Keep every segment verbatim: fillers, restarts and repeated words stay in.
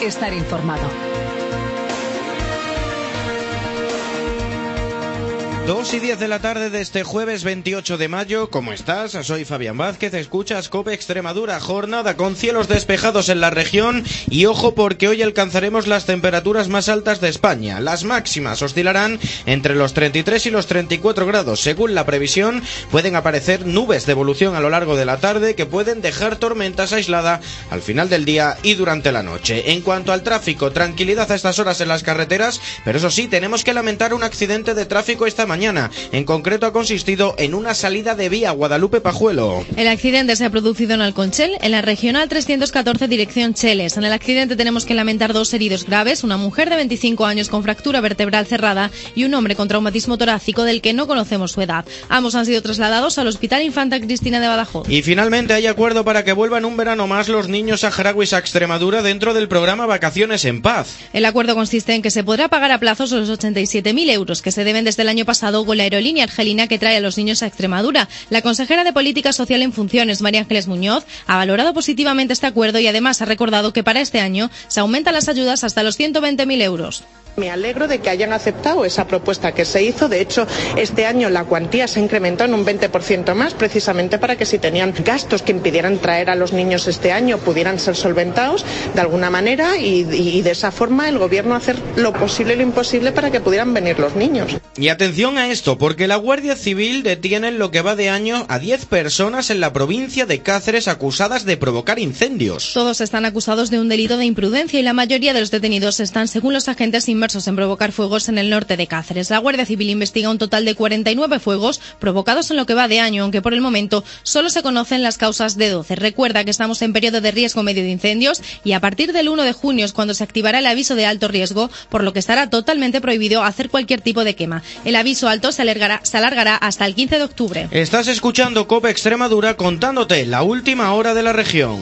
estar informado. Dos y diez de la tarde de este jueves veintiocho de mayo. ¿Cómo estás? Soy Fabián Vázquez, escuchas COPE Extremadura. Jornada con cielos despejados en la región y ojo porque hoy alcanzaremos las temperaturas más altas de España. Las máximas oscilarán entre los treinta y tres y los treinta y cuatro grados. Según la previsión, pueden aparecer nubes de evolución a lo largo de la tarde que pueden dejar tormentas aisladas al final del día y durante la noche. En cuanto al tráfico, tranquilidad a estas horas en las carreteras, pero eso sí, tenemos que lamentar un accidente de tráfico esta mañana. Mañana. En concreto ha consistido en una salida de vía Guadalupe-Pajuelo. El accidente se ha producido en Alconchel, en la regional trescientos catorce dirección Cheles. En el accidente tenemos que lamentar dos heridos graves, una mujer de veinticinco años con fractura vertebral cerrada y un hombre con traumatismo torácico del que no conocemos su edad. Ambos han sido trasladados al Hospital Infanta Cristina de Badajoz. Y finalmente hay acuerdo para que vuelvan un verano más los niños saharauis a Extremadura dentro del programa Vacaciones en Paz. El acuerdo consiste en que se podrá pagar a plazos los ochenta y siete mil euros que se deben desde el año pasado con la aerolínea argelina que trae a los niños a Extremadura. La consejera de Política Social en funciones, María Ángeles Muñoz, ha valorado positivamente este acuerdo y además ha recordado que para este año se aumentan las ayudas hasta los ciento veinte mil euros. Me alegro de que hayan aceptado esa propuesta que se hizo. De hecho, este año la cuantía se incrementó en un veinte por ciento más, precisamente para que si tenían gastos que impidieran traer a los niños este año pudieran ser solventados de alguna manera y, y de esa forma el gobierno hacer lo posible y lo imposible para que pudieran venir los niños. Y atención a esto, porque la Guardia Civil detiene en lo que va de año a diez personas en la provincia de Cáceres acusadas de provocar incendios. Todos están acusados de un delito de imprudencia y la mayoría de los detenidos están, según los agentes, inmersos en provocar fuegos en el norte de Cáceres. La Guardia Civil investiga un total de cuarenta y nueve fuegos provocados en lo que va de año, aunque por el momento solo se conocen las causas de doce. Recuerda que estamos en periodo de riesgo medio de incendios y a partir del uno de junio es cuando se activará el aviso de alto riesgo, por lo que estará totalmente prohibido hacer cualquier tipo de quema. El aviso alto se alargará, se alargará hasta el quince de octubre. Estás escuchando COPE Extremadura contándote la última hora de la región.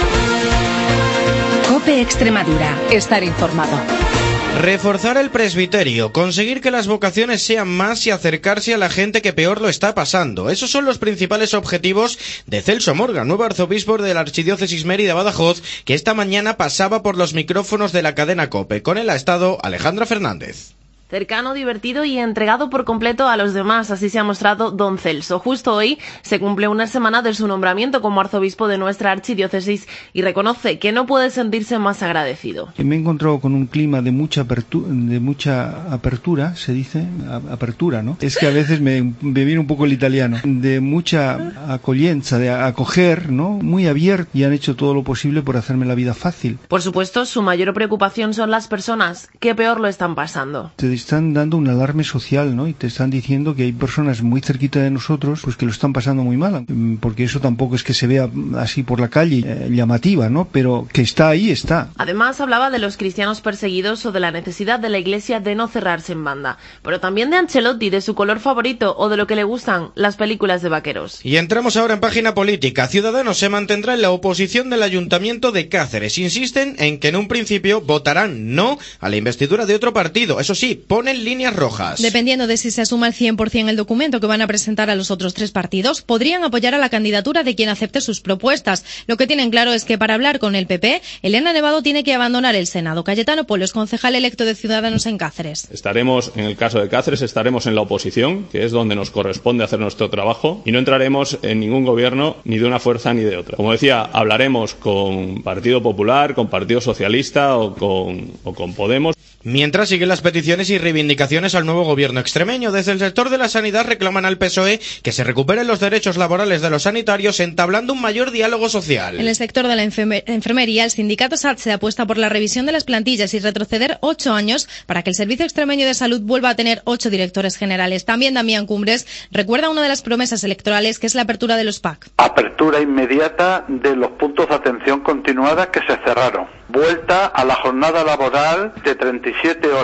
COPE Extremadura. Estar informado. Reforzar el presbiterio, conseguir que las vocaciones sean más y acercarse a la gente que peor lo está pasando. Esos son los principales objetivos de Celso Morga, nuevo arzobispo de la Archidiócesis Mérida Badajoz, que esta mañana pasaba por los micrófonos de la cadena COPE. Con él ha estado Alejandra Fernández. Cercano, divertido y entregado por completo a los demás, así se ha mostrado don Celso. Justo hoy se cumple una semana de su nombramiento como arzobispo de nuestra archidiócesis y reconoce que no puede sentirse más agradecido. Me he encontrado con un clima de mucha apertura, de mucha apertura, se dice, apertura, ¿no? Es que a veces me, me viene un poco el italiano, de mucha acoglenza, de acoger, ¿no? Muy abierto y han hecho todo lo posible por hacerme la vida fácil. Por supuesto, su mayor preocupación son las personas que peor lo están pasando. Te están dando un alarme social, ¿no? Y te están diciendo que hay personas muy cerquita de nosotros pues que lo están pasando muy mal, porque eso tampoco es que se vea así por la calle eh, llamativa, ¿no? Pero que está ahí, está. Además hablaba de los cristianos perseguidos o de la necesidad de la Iglesia de no cerrarse en banda, pero también de Ancelotti, de su color favorito o de lo que le gustan, las películas de vaqueros. Y entramos ahora en página política. Ciudadanos se mantendrá en la oposición del Ayuntamiento de Cáceres. Insisten en que en un principio votarán no a la investidura de otro partido. Eso sí, ponen líneas rojas. Dependiendo de si se asuma al cien por ciento el documento que van a presentar a los otros tres partidos, podrían apoyar a la candidatura de quien acepte sus propuestas. Lo que tienen claro es que para hablar con el P P, Elena Nevado tiene que abandonar el Senado. Cayetano Polo es concejal electo de Ciudadanos en Cáceres. Estaremos, en el caso de Cáceres, estaremos en la oposición, que es donde nos corresponde hacer nuestro trabajo, y no entraremos en ningún gobierno ni de una fuerza ni de otra. Como decía, hablaremos con Partido Popular, con Partido Socialista o con, o con Podemos. Mientras siguen las peticiones y reivindicaciones al nuevo gobierno extremeño. Desde el sector de la sanidad reclaman al P S O E que se recuperen los derechos laborales de los sanitarios, entablando un mayor diálogo social. En el sector de la enferme- enfermería, el sindicato SATSE apuesta por la revisión de las plantillas y retroceder ocho años para que el Servicio Extremeño de Salud vuelva a tener ocho directores generales. También Damián Cumbres recuerda una de las promesas electorales, que es la apertura de los P A C. Apertura inmediata de los puntos de atención continuada que se cerraron. Vuelta a la jornada laboral de treinta y siete horas.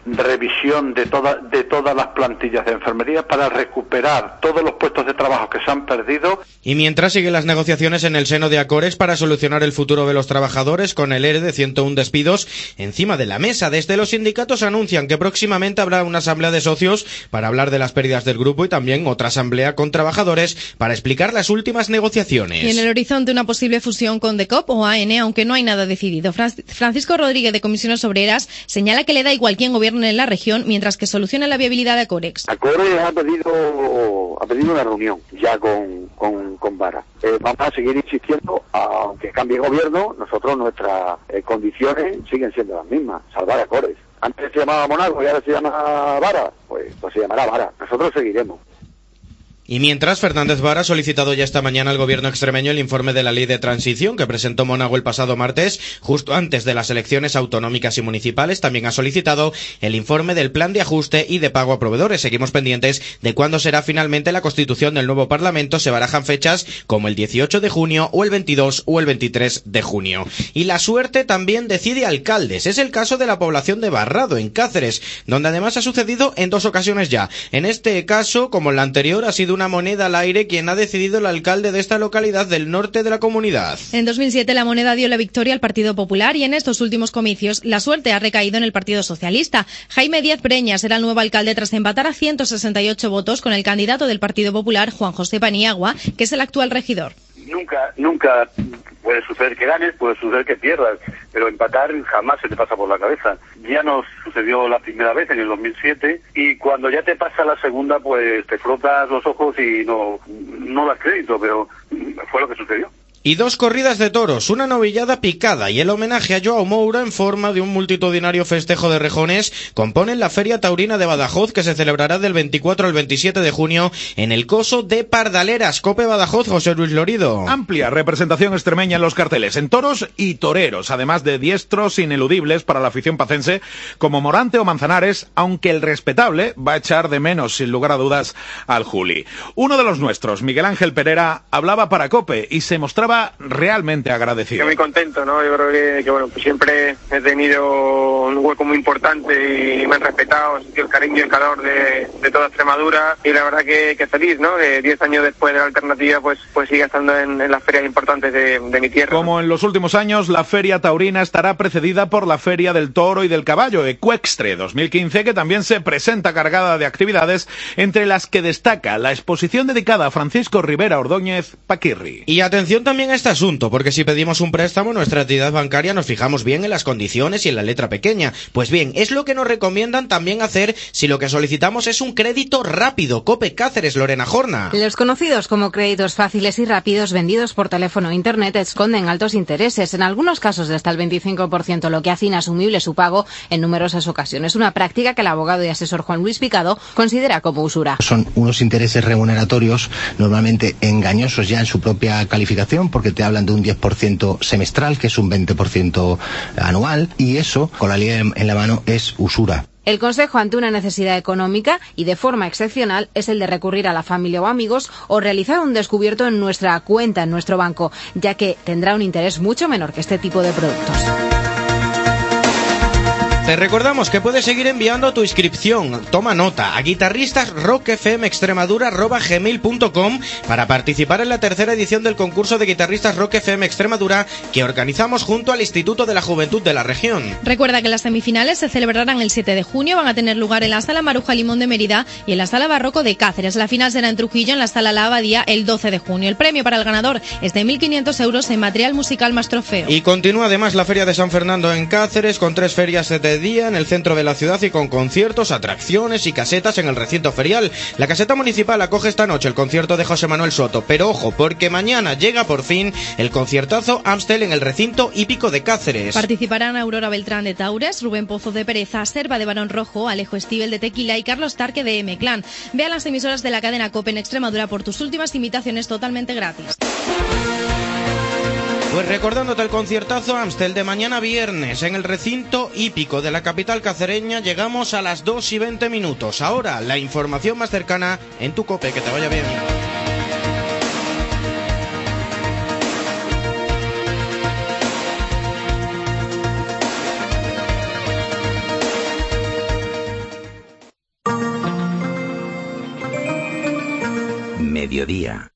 revisión de, toda, de todas las plantillas de enfermería para recuperar todos los puestos de trabajo que se han perdido. Y mientras siguen las negociaciones en el seno de Acores para solucionar el futuro de los trabajadores con el E R E de ciento uno despidos encima de la mesa. Desde los sindicatos anuncian que próximamente habrá una asamblea de socios para hablar de las pérdidas del grupo y también otra asamblea con trabajadores para explicar las últimas negociaciones. Y en el horizonte una posible fusión con D E C O P o A N, aunque no hay nada decidido. Francisco Rodríguez de Comisiones Obreras señala que le da igual quién gobierne en la región mientras que solucione la viabilidad de Acorex. Acorex ha pedido, ha pedido una reunión ya con, con, con Vara. Eh, vamos a seguir insistiendo, aunque cambie gobierno, nosotros nuestras eh, condiciones siguen siendo las mismas, salvar Acorex. Antes se llamaba Monago y ahora se llama Vara, pues, pues se llamará Vara. Nosotros seguiremos. Y mientras, Fernández Vara ha solicitado ya esta mañana al gobierno extremeño el informe de la ley de transición que presentó Monago el pasado martes, justo antes de las elecciones autonómicas y municipales. También ha solicitado el informe del plan de ajuste y de pago a proveedores. Seguimos pendientes de cuándo será finalmente la constitución del nuevo Parlamento. Se barajan fechas como el dieciocho de junio o el veintidós o el veintitrés de junio. Y la suerte también decide alcaldes. Es el caso de la población de Barrado, en Cáceres, donde además ha sucedido en dos ocasiones ya. En este caso, como en la anterior, ha sido una moneda al aire quien ha decidido el alcalde de esta localidad del norte de la comunidad. En dos mil siete la moneda dio la victoria al Partido Popular y en estos últimos comicios la suerte ha recaído en el Partido Socialista. Jaime Díaz Breñas será el nuevo alcalde tras empatar a ciento sesenta y ocho votos con el candidato del Partido Popular, Juan José Paniagua, que es el actual regidor. Nunca, nunca puede suceder que ganes, puede suceder que pierdas, pero empatar jamás se te pasa por la cabeza. Ya nos sucedió la primera vez en el dos mil siete y cuando ya te pasa la segunda, pues te frotas los ojos y no, no das crédito, pero fue lo que sucedió. Y dos corridas de toros, una novillada picada y el homenaje a Joao Moura en forma de un multitudinario festejo de rejones componen la Feria Taurina de Badajoz, que se celebrará del veinticuatro al veintisiete de junio en el Coso de Pardaleras. Cope Badajoz, José Luis Lorido. Amplia representación extremeña en los carteles, en toros y toreros, además de diestros ineludibles para la afición pacense como Morante o Manzanares, aunque el respetable va a echar de menos, sin lugar a dudas, al Juli. Uno de los nuestros, Miguel Ángel Pereira, hablaba para Cope y se mostraba realmente agradecido. Estoy muy contento, ¿no? Yo creo que, que bueno, pues siempre he tenido un hueco muy importante y me han respetado, he sentido el cariño y el calor de, de toda Extremadura y la verdad que, que feliz, ¿no? Que diez años después de la alternativa pues pues sigue estando en, en las ferias importantes de, de mi tierra. Como en los últimos años, la Feria Taurina estará precedida por la Feria del Toro y del Caballo, Ecuextre dos mil quince, que también se presenta cargada de actividades, entre las que destaca la exposición dedicada a Francisco Rivera Ordóñez Paquirri. Y atención también a este asunto, porque si pedimos un préstamo, nuestra entidad bancaria nos fijamos bien en las condiciones y en la letra pequeña. Pues bien, es lo que nos recomiendan también hacer si lo que solicitamos es un crédito rápido. Cope Cáceres, Lorena Jorna. Los conocidos como créditos fáciles y rápidos vendidos por teléfono e internet esconden altos intereses, en algunos casos de hasta el veinticinco por ciento, lo que hace inasumible su pago en numerosas ocasiones. Una práctica que el abogado y asesor Juan Luis Picado considera como usura. Son unos intereses remuneratorios normalmente engañosos ya en su propia calificación, porque te hablan de un diez por ciento semestral, que es un veinte por ciento anual, y eso, con la ley en la mano, es usura. El consejo ante una necesidad económica y de forma excepcional es el de recurrir a la familia o amigos o realizar un descubierto en nuestra cuenta, en nuestro banco, ya que tendrá un interés mucho menor que este tipo de productos. Te recordamos que puedes seguir enviando tu inscripción, toma nota, a guitarristas rock f m extremadura arroba gmail punto com para participar en la tercera edición del concurso de guitarristas Rock F M Extremadura que organizamos junto al Instituto de la Juventud de la región. Recuerda que las semifinales se celebrarán el siete de junio, van a tener lugar en la Sala Maruja Limón de Mérida y en la Sala Barroco de Cáceres. La final será en Trujillo, en la Sala La Abadía, el doce de junio. El premio para el ganador es de mil quinientos euros en material musical más trofeo. Y continúa además la Feria de San Fernando en Cáceres, con tres ferias de día en el centro de la ciudad y con conciertos, atracciones y casetas en el recinto ferial. La caseta municipal acoge esta noche el concierto de José Manuel Soto, pero ojo, porque mañana llega por fin el conciertazo Amstel en el recinto hípico de Cáceres. Participarán Aurora Beltrán de Taures, Rubén Pozo de Pereza, Serva de Barón Rojo, Alejo Estíbel de Tequila y Carlos Tarque de M-Clan. Ve a las emisoras de la cadena COPE en Extremadura por tus últimas invitaciones totalmente gratis. Pues recordándote el conciertazo Amstel de mañana viernes en el recinto hípico de la capital cacereña, llegamos a las dos y veinte minutos. Ahora la información más cercana en tu COPE. Que te vaya bien. mediodía.